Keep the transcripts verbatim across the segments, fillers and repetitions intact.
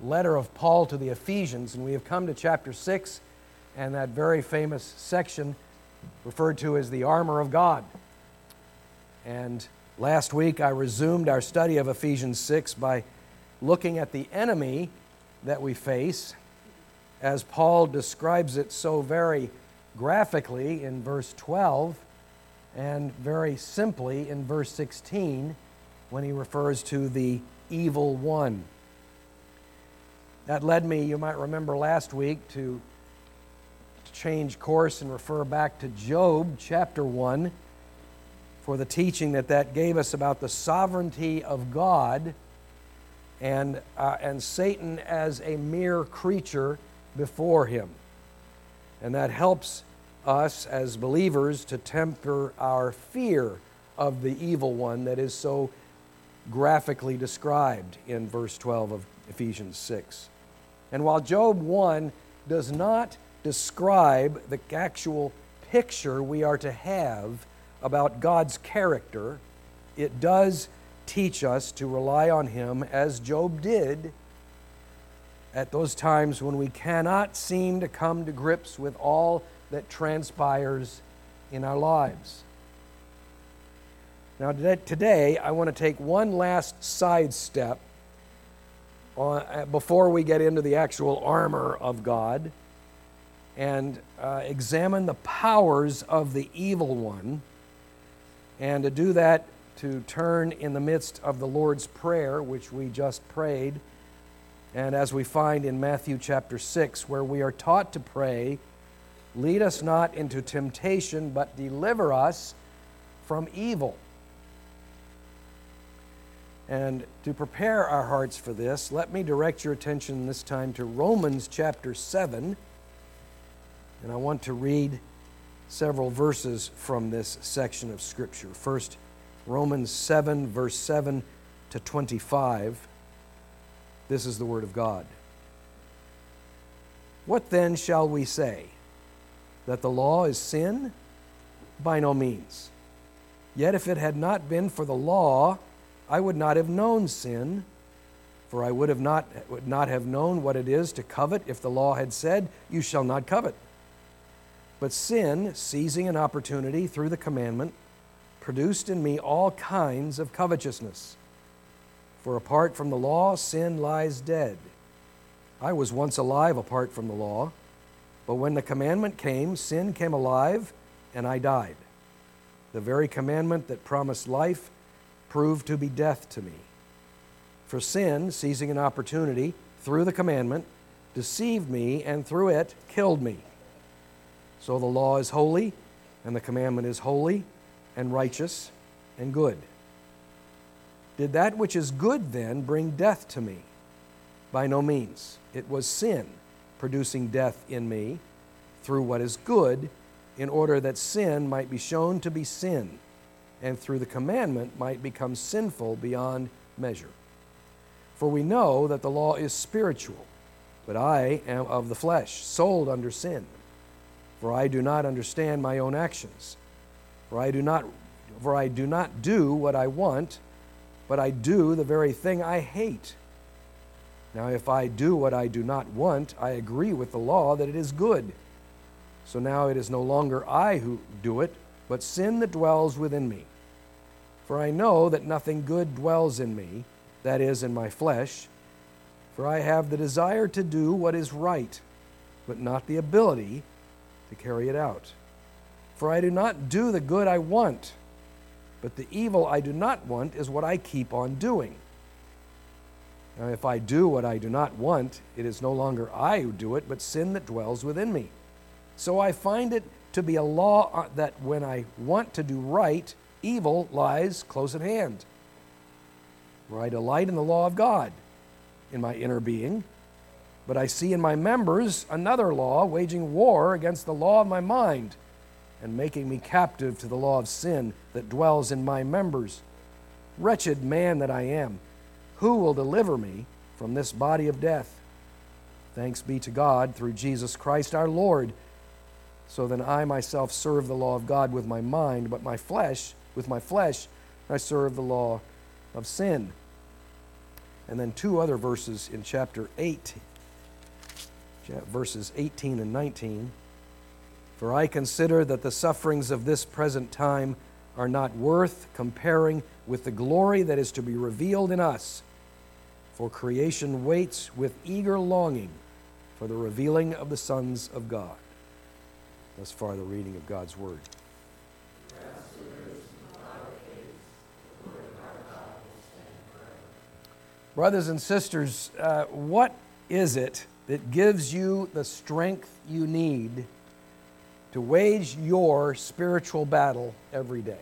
letter of Paul to the Ephesians, and we have come to chapter six and that very famous section referred to as the armor of God. And last week I resumed our study of Ephesians six by looking at the enemy that we face, as Paul describes it so very graphically in verse twelve and very simply in verse sixteen when he refers to the evil one. That led me, you might remember last week, to change course and refer back to Job chapter one for the teaching that that gave us about the sovereignty of God and, uh, and Satan as a mere creature before him. And that helps us as believers to temper our fear of the evil one that is so graphically described in verse twelve of Ephesians six. And while Job one does not describe the actual picture we are to have about God's character, it does teach us to rely on Him as Job did at those times when we cannot seem to come to grips with all that transpires in our lives. Now today I want to take one last sidestep on, before we get into the actual armor of God and uh, examine the powers of the evil one, and to do that to turn in the midst of the Lord's Prayer, which we just prayed, and as we find in Matthew chapter six, where we are taught to pray, "Lead us not into temptation, but deliver us from evil." And to prepare our hearts for this, let me direct your attention this time to Romans chapter seven, and I want to read several verses from this section of Scripture. First, Romans seven, verse seven to twenty-five. This is the Word of God. "What then shall we say? That the law is sin? By no means. Yet if it had not been for the law, I would not have known sin, for I would have not, would not have known what it is to covet if the law had said, 'You shall not covet.' But sin, seizing an opportunity through the commandment, produced in me all kinds of covetousness. For apart from the law, sin lies dead. I was once alive apart from the law, but when the commandment came, sin came alive, and I died. The very commandment that promised life proved to be death to me. For sin, seizing an opportunity through the commandment, deceived me, and through it killed me. So the law is holy, and the commandment is holy, and righteous, and good. Did that which is good then bring death to me? By no means. It was sin producing death in me through what is good, in order that sin might be shown to be sin, and through the commandment might become sinful beyond measure. For we know that the law is spiritual, but I am of the flesh, sold under sin. For I do not understand my own actions. For I do not, for I do not do what I want, but I do the very thing I hate. Now if I do what I do not want, I agree with the law that it is good. So now it is no longer I who do it, but sin that dwells within me. For I know that nothing good dwells in me, that is, in my flesh. For I have the desire to do what is right, but not the ability to carry it out. For I do not do the good I want, but the evil I do not want is what I keep on doing. Now if I do what I do not want, it is no longer I who do it, but sin that dwells within me. So I find it to be a law that when I want to do right, evil lies close at hand. For I delight in the law of God in my inner being, but I see in my members another law waging war against the law of my mind and making me captive to the law of sin that dwells in my members. Wretched man that I am, who will deliver me from this body of death? Thanks be to God through Jesus Christ our Lord. So then I myself serve the law of God with my mind, but my flesh, with my flesh, I serve the law of sin. and then two other verses in chapter eight, verses eighteen and nineteen. For I consider that the sufferings of this present time are not worth comparing with the glory that is to be revealed in us. For creation waits with eager longing for the revealing of the sons of God. Thus far, the reading of God's Word. Brothers and sisters, uh, what is it that gives you the strength you need to wage your spiritual battle every day?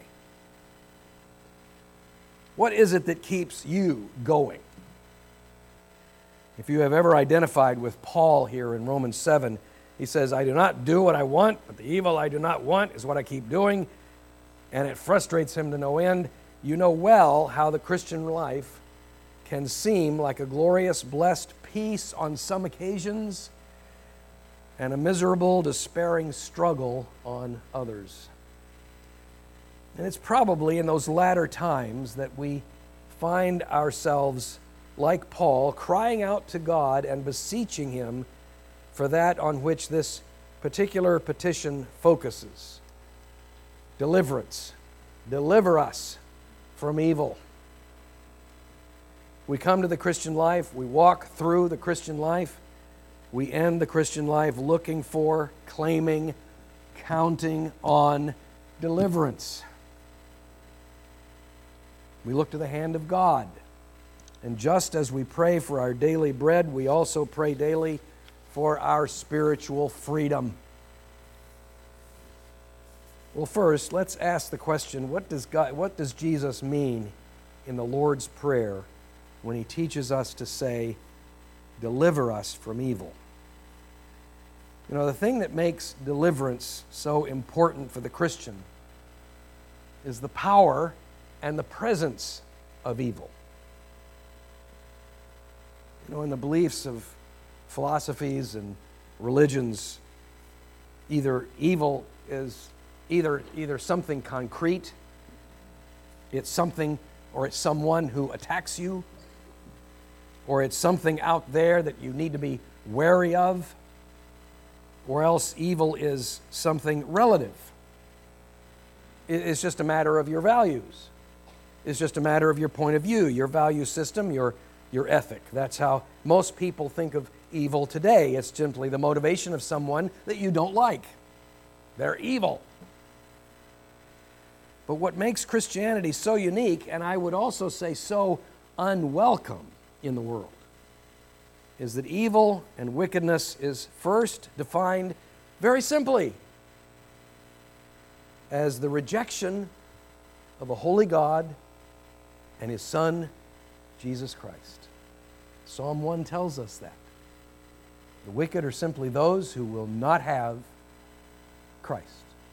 What is it that keeps you going? If you have ever identified with Paul here in Romans seven, he says, I do not do what I want, but the evil I do not want is what I keep doing, and it frustrates him to no end. You know well how the Christian life can seem like a glorious, blessed peace on some occasions and a miserable, despairing struggle on others. And it's probably in those latter times that we find ourselves, like Paul, crying out to God and beseeching Him for that on which this particular petition focuses. Deliverance. Deliver us from evil. We come to the Christian life, we walk through the Christian life, we end the Christian life looking for, claiming, counting on deliverance. We look to the hand of God. And just as we pray for our daily bread, we also pray daily for our spiritual freedom. Well, first, let's ask the question, what does God, what does Jesus mean in the Lord's Prayer when He teaches us to say, deliver us from evil? You know, the thing that makes deliverance so important for the Christian is the power and the presence of evil. You know, in the beliefs of philosophies and religions, either evil is either either something concrete, it's something or it's someone who attacks you, or it's something out there that you need to be wary of, or else evil is something relative. It's just a matter of your values. It's just a matter of your point of view, your value system, your, your ethic. That's how most people think of evil today. It's simply the motivation of someone that you don't like. They're evil. But what makes Christianity so unique, and I would also say so unwelcome in the world, is that evil and wickedness is first defined very simply as the rejection of a holy God and His Son, Jesus Christ. Psalm one tells us that. The wicked are simply those who will not have Christ.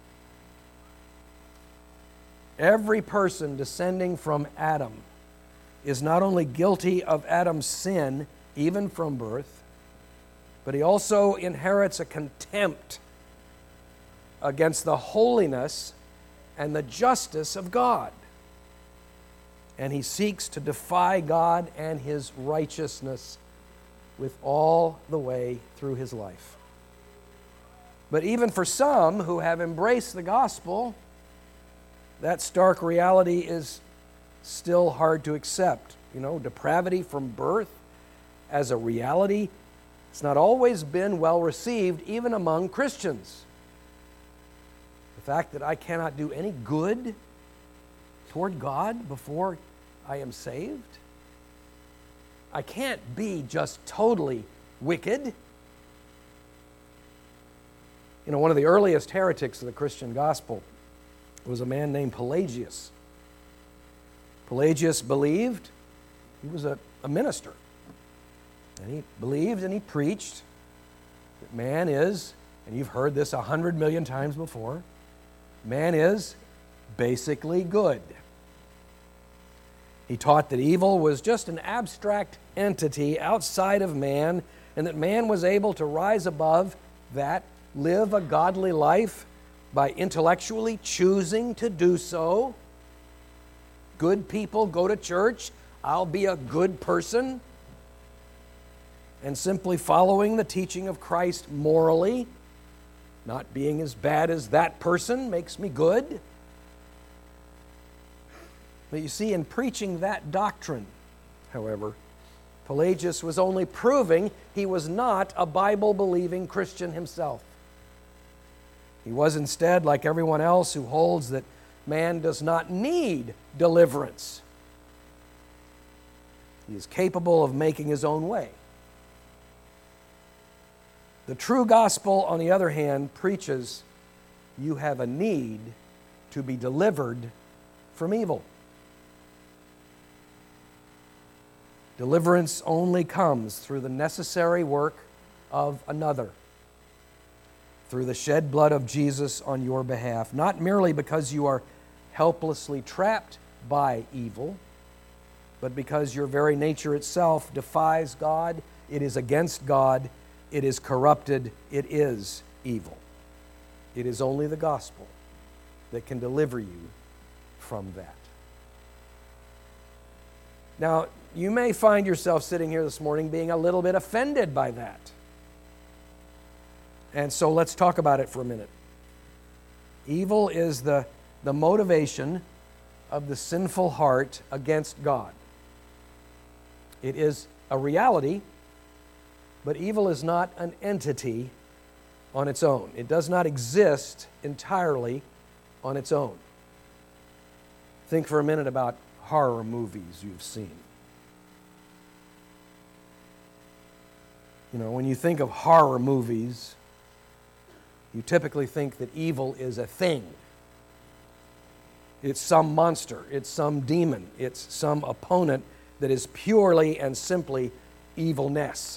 Every person descending from Adam is not only guilty of Adam's sin, even from birth, but he also inherits a contempt against the holiness and the justice of God. And he seeks to defy God and His righteousness with all the way through his life. But even for some who have embraced the gospel, that stark reality is still hard to accept. You know, depravity from birth as a reality, it's not always been well received even among Christians. The fact that I cannot do any good toward God before I am saved. I can't be just totally wicked. You know, one of the earliest heretics of the Christian gospel was a man named Pelagius. Pelagius believed, he was a, a minister, and he believed and he preached that man is, and you've heard this a hundred million times before, man is basically good. He taught that evil was just an abstract entity outside of man, and that man was able to rise above that, live a godly life by intellectually choosing to do so. Good people go to church I'll be a good person, and simply following the teaching of Christ morally, not being as bad as that person, makes me good. But you see, in preaching that doctrine, however, Pelagius was only proving he was not a Bible-believing Christian himself. He was instead like everyone else who holds that man does not need deliverance. He is capable of making his own way. The true gospel, on the other hand, preaches you have a need to be delivered from evil. Deliverance only comes through the necessary work of another, through the shed blood of Jesus on your behalf, not merely because you are helplessly trapped by evil, but because your very nature itself defies God, it is against God, it is corrupted, it is evil. It is only the gospel that can deliver you from that. Now, you may find yourself sitting here this morning being a little bit offended by that. And so let's talk about it for a minute. Evil is the, the motivation of the sinful heart against God. It is a reality, but evil is not an entity on its own. It does not exist entirely on its own. Think for a minute about horror movies you've seen. You know, when you think of horror movies, you typically think that evil is a thing. It's some monster, it's some demon, it's some opponent that is purely and simply evilness.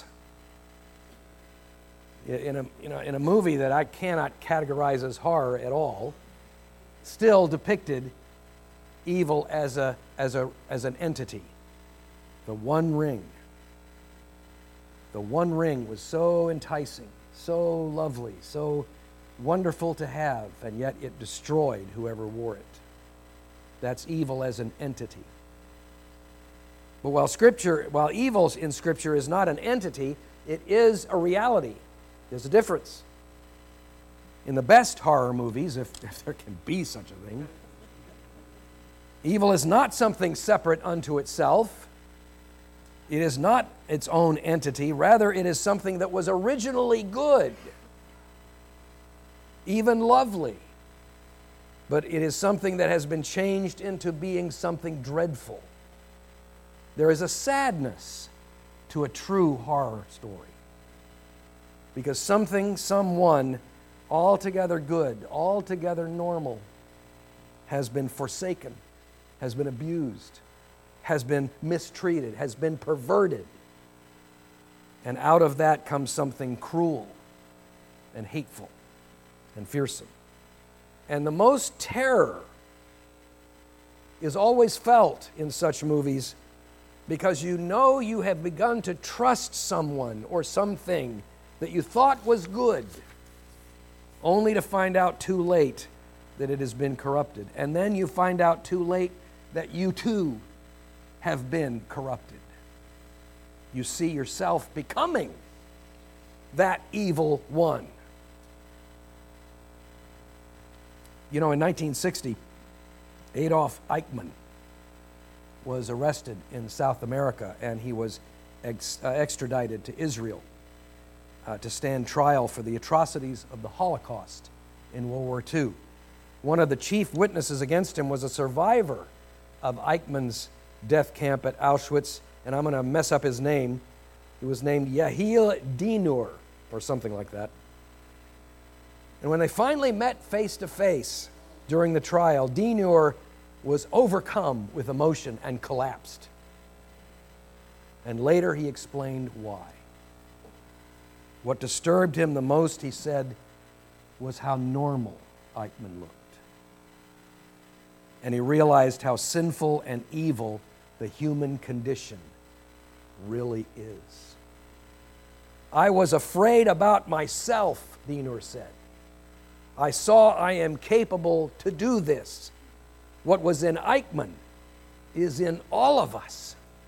In a, you know, in a movie that I cannot categorize as horror at all, still depicted evil as a as a as an entity. The One Ring. The One Ring was so enticing, so lovely, so wonderful to have, and yet it destroyed whoever wore it. That's evil as an entity. But while Scripture, while evil in Scripture is not an entity, it is a reality. There's a difference. In the best horror movies, if, if there can be such a thing, evil is not something separate unto itself. It is not its own entity. Rather, it is something that was originally good, even lovely. But it is something that has been changed into being something dreadful. There is a sadness to a true horror story. Because something, someone, altogether good, altogether normal, has been forsaken, has been abused, has been mistreated, has been perverted. And out of that comes something cruel and hateful and fearsome. And the most terror is always felt in such movies because you know you have begun to trust someone or something that you thought was good, only to find out too late that it has been corrupted. And then you find out too late that you too have been corrupted. You see yourself becoming that evil one. You know, in nineteen sixty, Adolf Eichmann was arrested in South America, and he was ex- uh, extradited to Israel uh, to stand trial for the atrocities of the Holocaust in World War Two. One of the chief witnesses against him was a survivor of Eichmann's death camp at Auschwitz, and I'm going to mess up his name. He was named Yahil Dinur, or something like that. And when they finally met face to face during the trial, Dinur was overcome with emotion and collapsed. And later he explained why. What disturbed him the most, he said, was how normal Eichmann looked. And he realized how sinful and evil the human condition really is. I was afraid about myself, Dinur said. I saw I am capable to do this. What was in Eichmann is in all of us.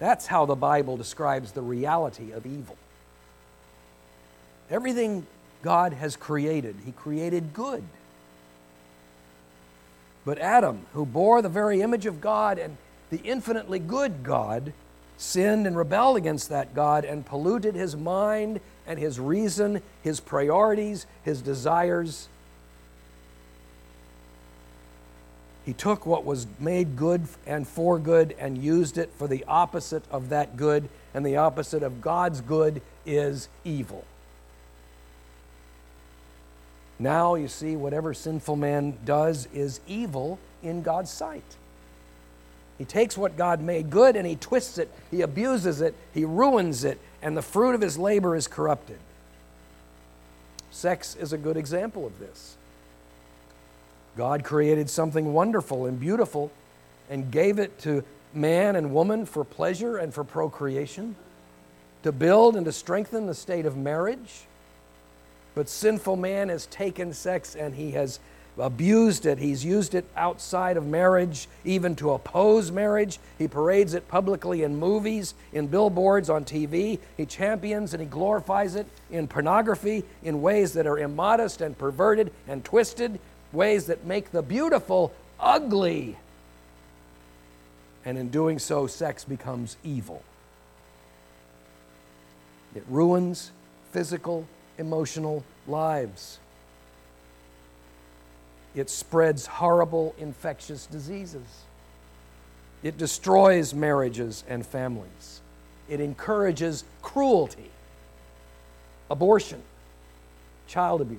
That's how the Bible describes the reality of evil. Everything God has created, He created good. But Adam, who bore the very image of God and the infinitely good God, sinned and rebelled against that God and polluted his mind and his reason, his priorities, his desires. He took what was made good and for good and used it for the opposite of that good, and the opposite of God's good is evil. Now, you see, whatever sinful man does is evil in God's sight. He takes what God made good and he twists it, he abuses it, he ruins it, and the fruit of his labor is corrupted. Sex is a good example of this. God created something wonderful and beautiful and gave it to man and woman for pleasure and for procreation, to build and to strengthen the state of marriage. But sinful man has taken sex and he has abused it. He's used it outside of marriage, even to oppose marriage. He parades it publicly in movies, in billboards, on T V. He champions and he glorifies it in pornography in ways that are immodest and perverted and twisted, ways that make the beautiful ugly. And in doing so, sex becomes evil. It ruins physical, emotional lives. It spreads horrible infectious diseases. It destroys marriages and families. It encourages cruelty, abortion, child abuse.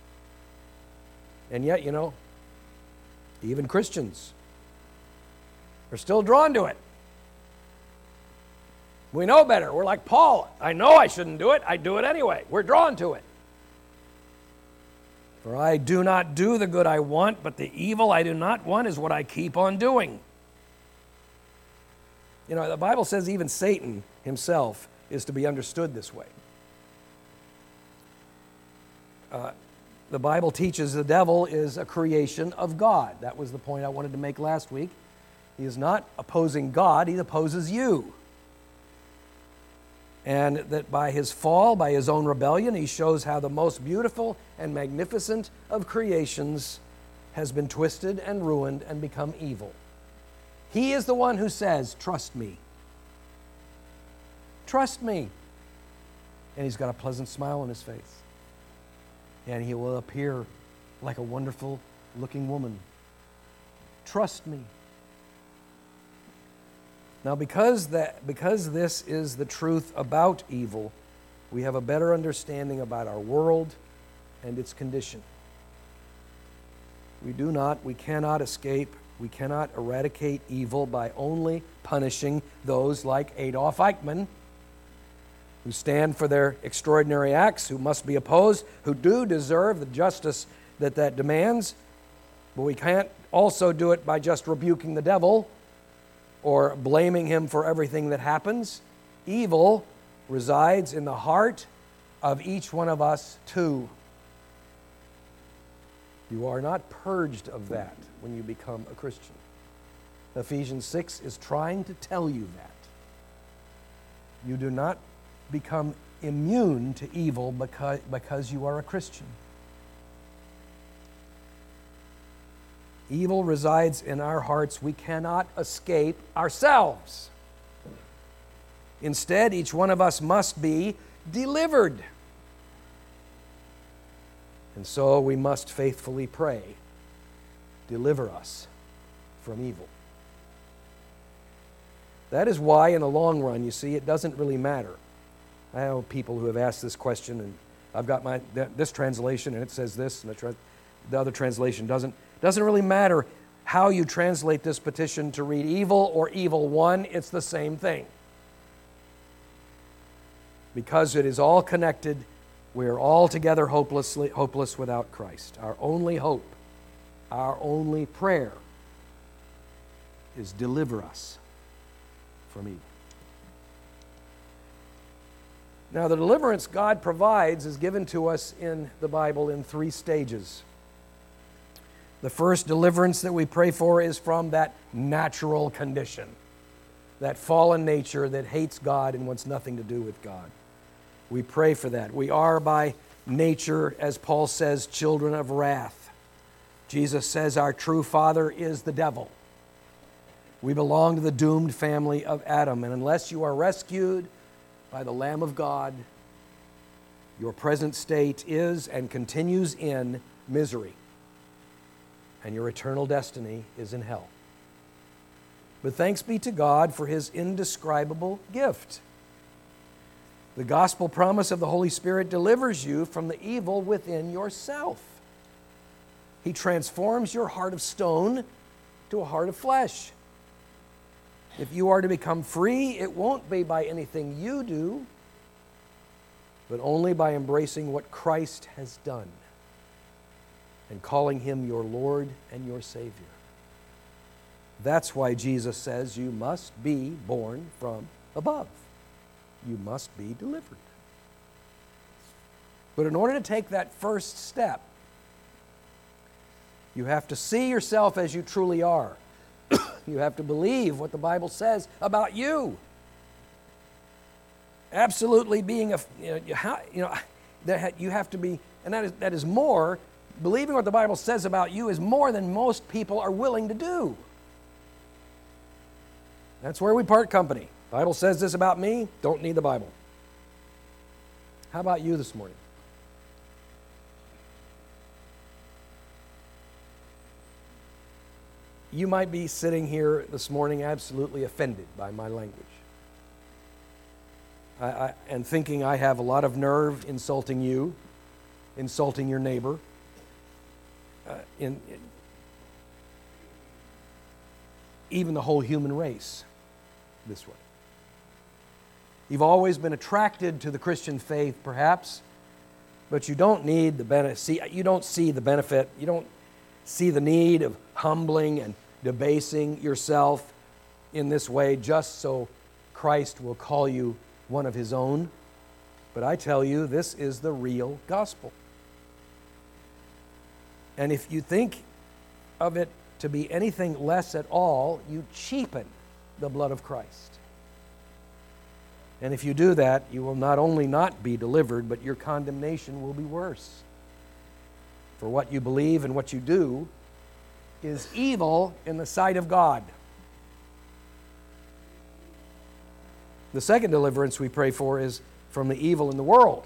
And yet, you know, even Christians are still drawn to it. We know better. We're like Paul. I know I shouldn't do it. I do it anyway. We're drawn to it. For I do not do the good I want, but the evil I do not want is what I keep on doing. You know, the Bible says even Satan himself is to be understood this way. Uh, the Bible teaches the devil is a creation of God. That was the point I wanted to make last week. He is not opposing God, he opposes you. And that by his fall, by his own rebellion, he shows how the most beautiful and magnificent of creations has been twisted and ruined and become evil. He is the one who says, trust me. Trust me. And he's got a pleasant smile on his face. And he will appear like a wonderful looking woman. Trust me. Now, because that, because this is the truth about evil, we have a better understanding about our world and its condition. We do not, we cannot escape, we cannot eradicate evil by only punishing those like Adolf Eichmann, who stand for their extraordinary acts, who must be opposed, who do deserve the justice that that demands. But we can't also do it by just rebuking the devil or blaming him for everything that happens. Evil resides in the heart of each one of us too. You are not purged of that when you become a Christian. Ephesians six is trying to tell you that. You do not become immune to evil because, because you are a Christian. Evil resides in our hearts. We cannot escape ourselves. Instead, each one of us must be delivered. And so we must faithfully pray, deliver us from evil. That is why, in the long run, you see, it doesn't really matter. I know people who have asked this question, and I've got my this translation, and it says this, and the, tra- the other translation doesn't. Doesn't really matter how you translate this petition to read evil or evil one, it's the same thing. Because it is all connected, we are all together hopelessly, hopeless without Christ. Our only hope, our only prayer is deliver us from evil. Now, the deliverance God provides is given to us in the Bible in three stages. The first deliverance that we pray for is from that natural condition. that fallen nature that hates God and wants nothing to do with God. We pray for that. We are by nature, as Paul says, children of wrath. Jesus says our true father is the devil. We belong to the doomed family of Adam, and unless you are rescued by the Lamb of God, your present state is and continues in misery, and your eternal destiny is in hell. But thanks be to God for His indescribable gift. The gospel promise of the Holy Spirit delivers you from the evil within yourself. He transforms your heart of stone to a heart of flesh. If you are to become free, it won't be by anything you do, but only by embracing what Christ has done and calling Him your Lord and your Savior. That's why Jesus says you must be born from above. You must be delivered. But in order to take that first step, you have to see yourself as you truly are. You have to believe what the Bible says about you. Absolutely being a, you know, you, ha, you know that you have to be, and that is, that is more, believing what the Bible says about you is more than most people are willing to do. That's where we part company. The Bible says this about me, don't need the Bible. How about you this morning? You might be sitting here this morning absolutely offended by my language. I, I, and thinking I have a lot of nerve insulting you, insulting your neighbor, uh, in, in even the whole human race this way. You've always been attracted to the Christian faith, perhaps, but you don't need the benefit. See, you don't see the benefit. You don't see the need of humbling and debasing yourself in this way just so Christ will call you one of His own. But I tell you, this is the real gospel. And if you think of it to be anything less at all, you cheapen the blood of Christ. And if you do that, you will not only not be delivered, but your condemnation will be worse. For what you believe and what you do is evil in the sight of God. The second deliverance we pray for is from the evil in the world.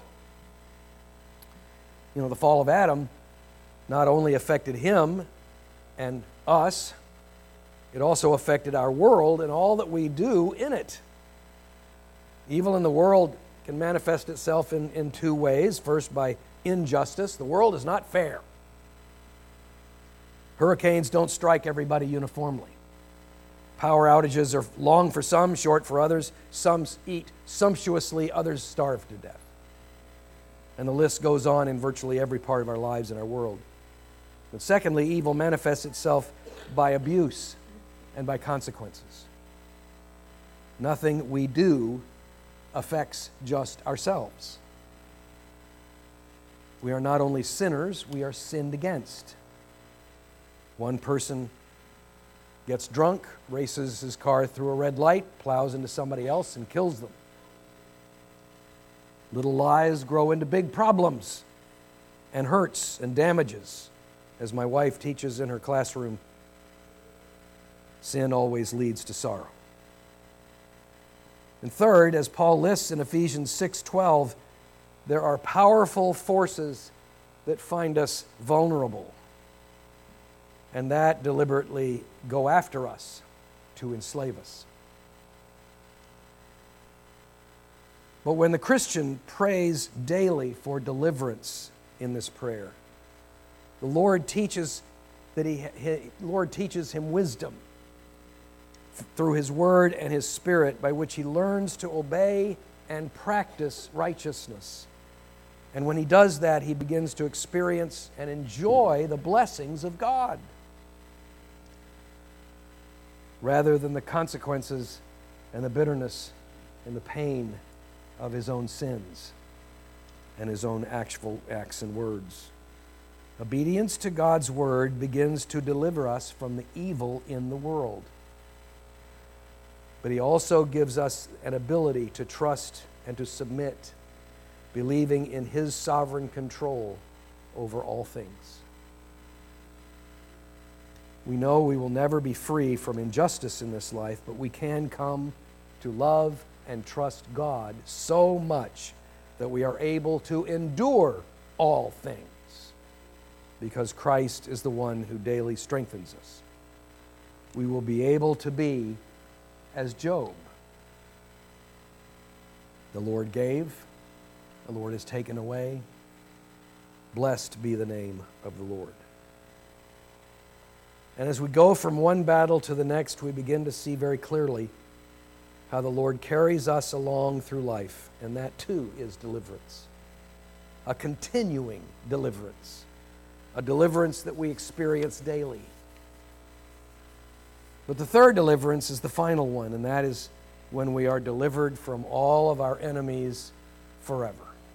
You know, the fall of Adam not only affected him and us, it also affected our world and all that we do in it. Evil in the world can manifest itself in, in two ways. First, by injustice. The world is not fair. Hurricanes don't strike everybody uniformly. Power outages are long for some, short for others. Some eat sumptuously, others starve to death. And the list goes on in virtually every part of our lives and our world. But secondly, evil manifests itself by abuse and by consequences. Nothing we do affects just ourselves. We are not only sinners, we are sinned against. One person gets drunk, races his car through a red light, plows into somebody else, and kills them. Little lies grow into big problems and hurts and damages. As my wife teaches in her classroom, sin always leads to sorrow. And third, as Paul lists in Ephesians six twelve, there are powerful forces that find us vulnerable and that deliberately go after us to enslave us. But when the Christian prays daily for deliverance in this prayer, the Lord teaches that he, he Lord teaches him wisdom through His Word and His Spirit, by which he learns to obey and practice righteousness. And when he does that, he begins to experience and enjoy the blessings of God, rather than the consequences and the bitterness and the pain of his own sins and his own actual acts and words. Obedience to God's Word begins to deliver us from the evil in the world. But he also gives us an ability to trust and to submit, believing in his sovereign control over all things. We know we will never be free from injustice in this life, but we can come to love and trust God so much that we are able to endure all things because Christ is the one who daily strengthens us. We will be able to be as Job. The Lord gave, the Lord has taken away. Blessed be the name of the Lord. And as we go from one battle to the next, we begin to see very clearly how the Lord carries us along through life, and that too is deliverance. A continuing deliverance, a deliverance that we experience daily. But the third deliverance is the final one, and that is when we are delivered from all of our enemies forever.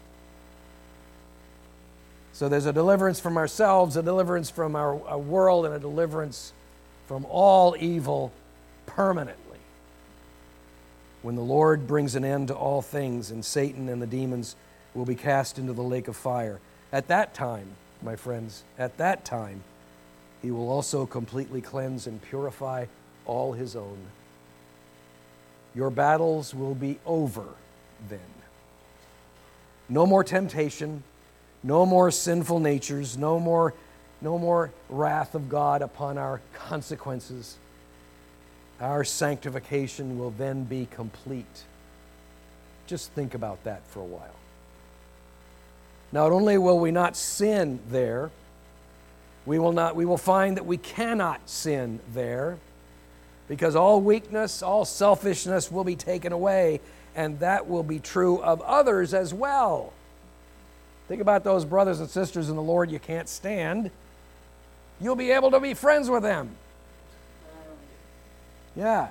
So there's a deliverance from ourselves, a deliverance from our, our world, and a deliverance from all evil permanently. When the Lord brings an end to all things and Satan and the demons will be cast into the lake of fire. At that time, my friends, at that time, he will also completely cleanse and purify all his own. Your battles will be over then. No more temptation, no more sinful natures, no more, no more wrath of God upon our consequences. Our sanctification will then be complete. Just think about that for a while. Not only will we not sin there, we will not, we will find that we cannot sin there, because all weakness, all selfishness will be taken away, and that will be true of others as well. Think about those brothers and sisters in the Lord you can't stand. You'll be able to be friends with them. Yeah.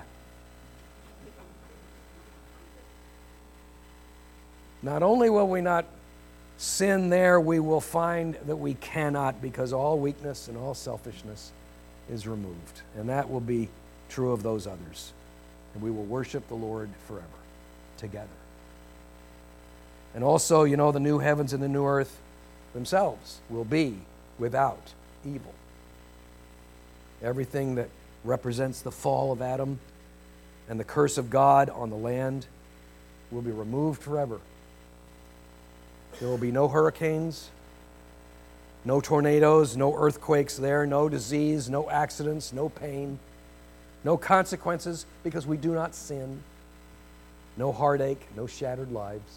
Not only will we not sin there, we will find that we cannot, because all weakness and all selfishness is removed. And that will be true of those others. And we will worship the Lord forever together. And also, you know, the new heavens and the new earth themselves will be without evil. Everything that represents the fall of Adam and the curse of God on the land will be removed forever. There will be no hurricanes, no tornadoes, no earthquakes there, no disease, no accidents, no pain, no consequences because we do not sin, no heartache, no shattered lives.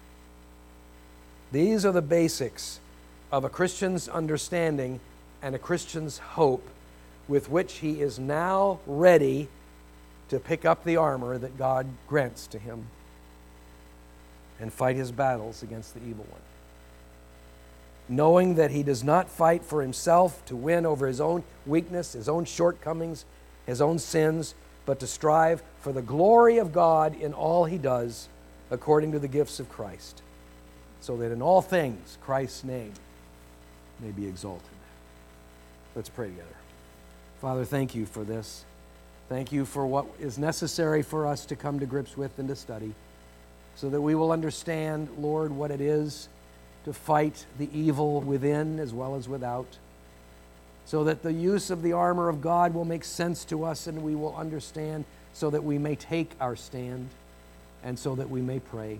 These are the basics of a Christian's understanding and a Christian's hope with which he is now ready to pick up the armor that God grants to him and fight his battles against the evil one. Knowing that he does not fight for himself to win over his own weakness, his own shortcomings, his own sins, but to strive for the glory of God in all he does according to the gifts of Christ, so that in all things Christ's name may be exalted. Let's pray together. Father, thank you for this. Thank you for what is necessary for us to come to grips with and to study, so that we will understand, Lord, what it is to fight the evil within as well as without, so that the use of the armor of God will make sense to us and we will understand, so that we may take our stand and so that we may pray.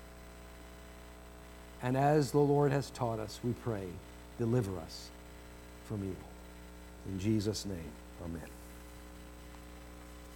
And as the Lord has taught us, we pray, deliver us from evil. In Jesus' name, amen.